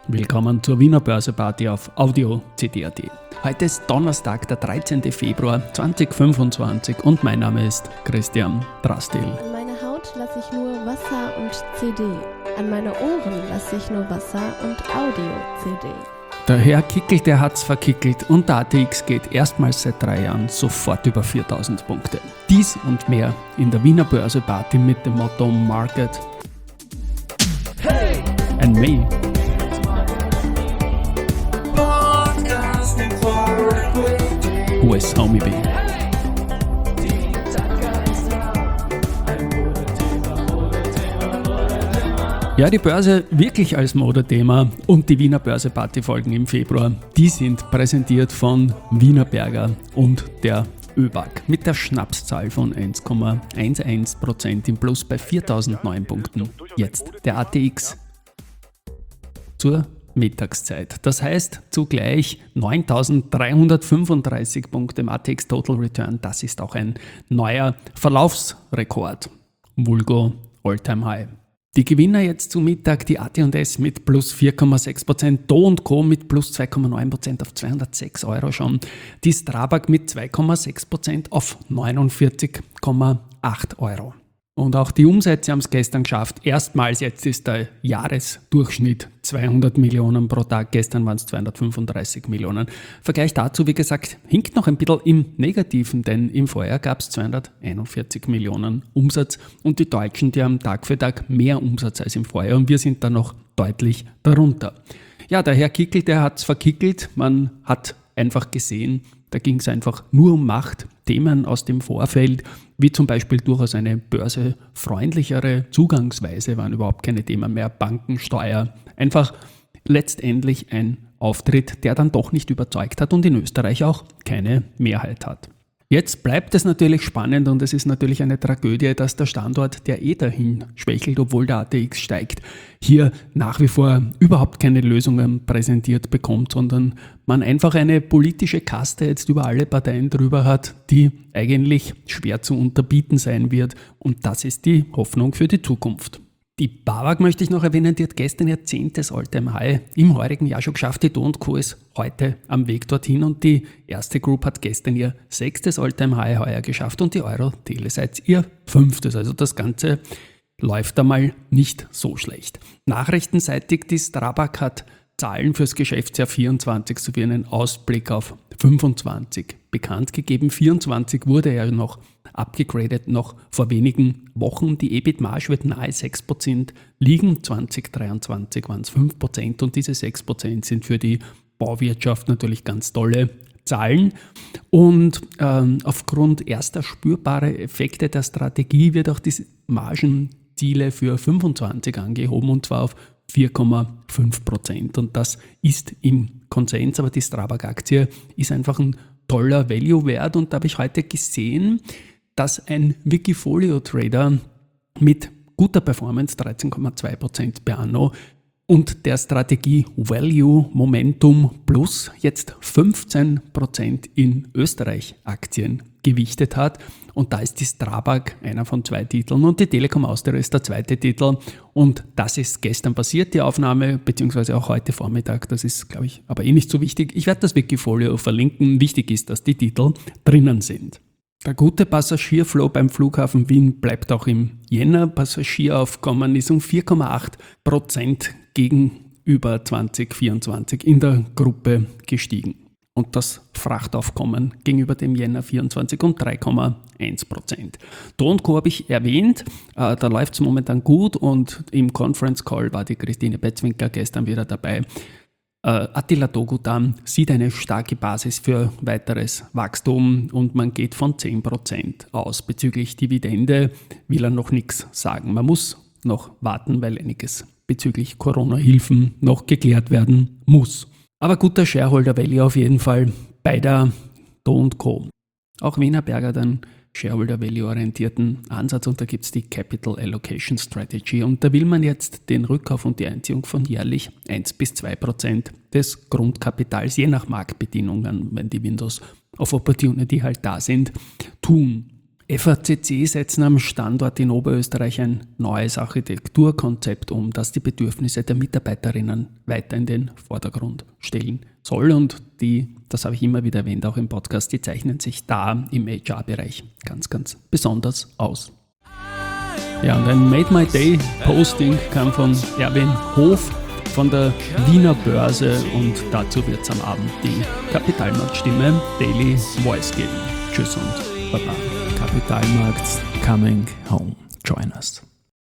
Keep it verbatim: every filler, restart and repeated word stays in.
Willkommen zur Wiener Börse-Party auf Audio C D punkt A T. Heute ist Donnerstag, der dreizehnten Februar zweitausendfünfundzwanzig und mein Name ist Christian Drastil. An meine Haut lasse ich nur Wasser und C D. An meine Ohren lasse ich nur Wasser und Audio-C D. Der Herr Kickel, der hat's verkickelt und der A T X geht erstmals seit drei Jahren sofort über viertausend Punkte. Dies und mehr in der Wiener Börse-Party mit dem Motto Market hey! And Me. U S Homie-B. Ja, die Börse wirklich als Modethema und die Wiener Börse-Party-Folgen im Februar, die sind präsentiert von Wienerberger und der ÖBAG mit der Schnapszahl von eins Komma elf Prozent im Plus bei viertausendneun Punkten. Jetzt der A T X zur Mittagszeit. Das heißt zugleich neuntausenddreihundertfünfunddreißig Punkte im A T X Total Return. Das ist auch ein neuer Verlaufsrekord. Vulgo All-Time High. Die Gewinner jetzt zu Mittag, die A T und S mit plus vier Komma sechs Prozent, Do und Co. mit plus zwei Komma neun Prozent auf zweihundertsechs Euro schon, die Strabag mit zwei Komma sechs Prozent auf neunundvierzig Komma acht Euro. Und auch die Umsätze haben es gestern geschafft. Erstmals jetzt ist der Jahresdurchschnitt zweihundert Millionen pro Tag. Gestern waren es zweihundertfünfunddreißig Millionen. Vergleich dazu, wie gesagt, hinkt noch ein bisschen im Negativen, denn im Vorjahr gab es zweihunderteinundvierzig Millionen Umsatz und die Deutschen, die haben Tag für Tag mehr Umsatz als im Vorjahr und wir sind da noch deutlich darunter. Ja, der Herr Kickel, der hat es verkickelt. Man hat einfach gesehen, da ging es einfach nur um Macht, Themen aus dem Vorfeld, wie zum Beispiel durchaus eine börsefreundlichere Zugangsweise, waren überhaupt keine Themen mehr, Bankensteuer. Einfach letztendlich ein Auftritt, der dann doch nicht überzeugt hat und in Österreich auch keine Mehrheit hat. Jetzt bleibt es natürlich spannend und es ist natürlich eine Tragödie, dass der Standort, der eh dahin schwächelt, obwohl der A T X steigt, hier nach wie vor überhaupt keine Lösungen präsentiert bekommt, sondern man einfach eine politische Kaste jetzt über alle Parteien drüber hat, die eigentlich schwer zu unterbieten sein wird und das ist die Hoffnung für die Zukunft. Die BAWAG möchte ich noch erwähnen, die hat gestern ihr zehntes All-Time High im heurigen Jahr schon geschafft. Die Do und Co. ist heute am Weg dorthin und die erste Group hat gestern ihr sechstes All-Time High heuer geschafft und die Euro-Telesites ihr fünftes. Also das Ganze läuft einmal nicht so schlecht. Nachrichtenseitig, die Strabag hat Zahlen fürs Geschäftsjahr vierundzwanzig sowie einen Ausblick auf fünfundzwanzig bekannt gegeben. vierundzwanzig wurde ja noch abgegradet, noch vor wenigen Wochen. Die E B I T-Marge wird nahe sechs Prozent liegen. zwanzig dreiundzwanzig waren es fünf Prozent und diese sechs Prozent sind für die Bauwirtschaft natürlich ganz tolle Zahlen. Und ähm, aufgrund erster spürbarer Effekte der Strategie wird auch die Margenziele für fünfundzwanzig angehoben und zwar auf vier Komma fünf Prozent. Und das ist im Konsens, aber die Strabag-Aktie ist einfach ein toller Value-Wert. Und da habe ich heute gesehen, dass ein Wikifolio-Trader mit guter Performance, dreizehn Komma zwei Prozent per anno, und der Strategie Value Momentum Plus jetzt fünfzehn Prozent in Österreich-Aktien gewichtet hat. Und da ist die Strabag einer von zwei Titeln und die Telekom Austria ist der zweite Titel. Und das ist gestern passiert, die Aufnahme, beziehungsweise auch heute Vormittag. Das ist, glaube ich, aber eh nicht so wichtig. Ich werde das Wikifolio verlinken. Wichtig ist, dass die Titel drinnen sind. Der gute Passagierflow beim Flughafen Wien bleibt auch im Jänner. Passagieraufkommen ist um vier Komma acht Prozent gegenüber zwanzig vierundzwanzig in der Gruppe gestiegen. Und das Frachtaufkommen gegenüber dem Jänner vierundzwanzig um drei Komma eins Prozent. Do und Co. habe ich erwähnt, äh, da läuft es momentan gut und im Conference Call war die Christine Betzwinkel gestern wieder dabei. Uh, Attila Togudan sieht eine starke Basis für weiteres Wachstum und man geht von zehn Prozent aus. Bezüglich Dividende will er noch nichts sagen. Man muss noch warten, weil einiges bezüglich Corona-Hilfen noch geklärt werden muss. Aber guter Shareholder Value auf jeden Fall bei der Do und Co. Auch Wienerberger hat einen Shareholder Value orientierten Ansatz und da gibt es die Capital Allocation Strategy und da will man jetzt den Rückkauf und die Einziehung von jährlich eins bis zwei Prozent des Grundkapitals, je nach Marktbedingungen, wenn die Windows of Opportunity halt da sind, tun. F A C C setzen am Standort in Oberösterreich ein neues Architekturkonzept um, das die Bedürfnisse der Mitarbeiterinnen weiter in den Vordergrund stellen soll. Und die, das habe ich immer wieder erwähnt, auch im Podcast, die zeichnen sich da im H R-Bereich ganz, ganz besonders aus. Ja, und ein Made My Day Posting kam von Erwin Hof von der Wiener Börse und dazu wird es am Abend die Kapitalmarktstimme Daily Voice geben. Tschüss und Baba. Kapitalmarkts coming home. Join us.